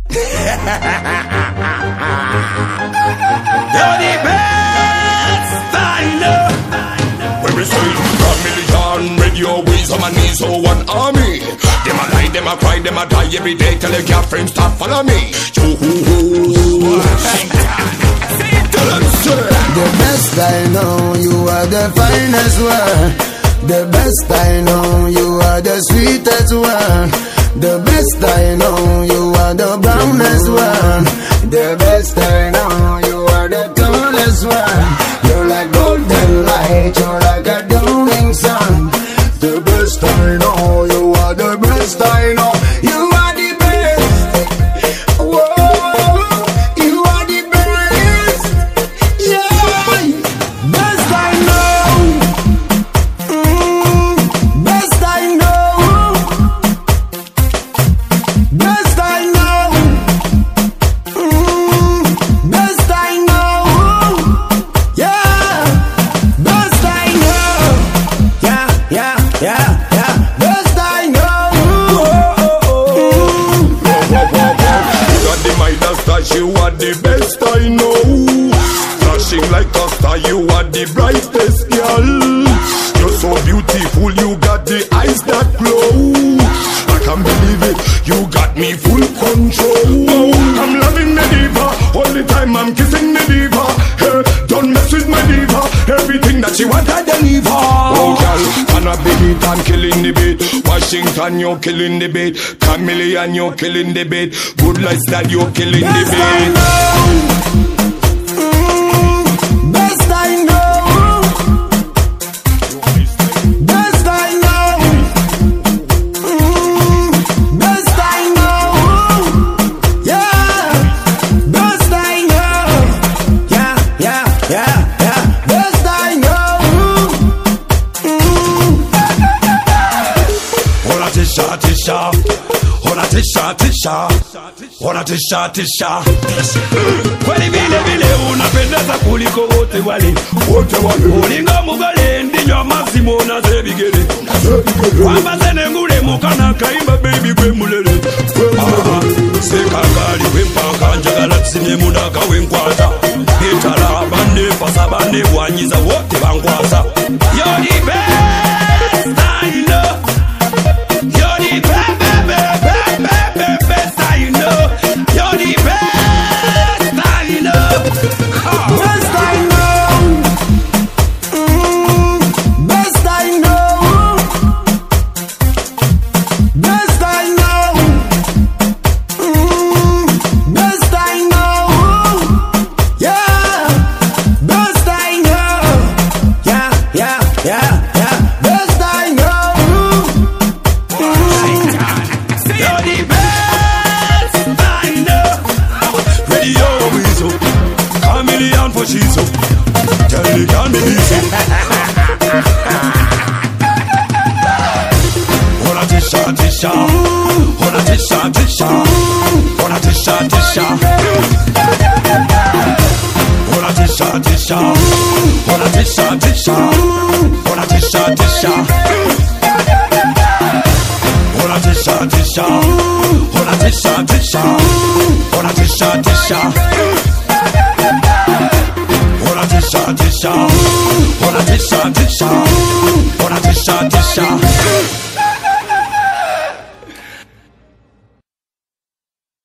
You're the best I know. When we say chameleon, radio ways on my knees, so one army. Them a lie, them a cry, them a die every day till the girlfriend start follow me. The best I know, you are the finest one. The best I know, you are the sweetest one. The best I know, you are the brownest one. The best I know, you are the tallest one. You're like golden light, you're like a dawning sun. The best I know, you are the best I know. You are the best. Whoa, you are the best. Yeah, best I know. Best I know. Best I know. Best I know. Yeah, best I know. Yeah. Best I know. You got the Midas touch, you are the best I know. Flashing like a star, you are the brightest girl. You're so beautiful, you got the eyes that glow. I can't believe it, you got me full control. I'm loving me diva, all the time I'm kissing me diva. Hey, don't mess with my diva, everything that she want I deliver. Oh girl, and I beat it, I'm killing the beat. Washington, you're killing the beat. Chameleon, you're killing the beat. Good lifestyle, you're killing the Best I beat. know. Best I know. Best I know. Best I know. Yeah. Best I know. Yeah. Best I know. Hola tisha, hola tisha, hola tisha. Kweli vile unapendeza kuliko wote wale. Ulinga mugale ndiyo mazimo na zebigele. Kwamba zene ngule mukana kaimba baby kwe mulele. Sekakali wempaka njagala tsinye munaka wenkwata. Itala bande fasa bande wanyiza wote bankwasa. You're the best I know. You're the best I know. You're the best I know. Best I know. Best I know. Best I know. Best I know. Yeah. Best I know. Yeah. Best I know. You're the best I know. Radio Weasel, chameleon for Shizu. Tell me can be easy. Hola tisha, hola tisha, hola tisha. Hola tisha, hola tisha, hola tisha. Hola tisha, hola tisha.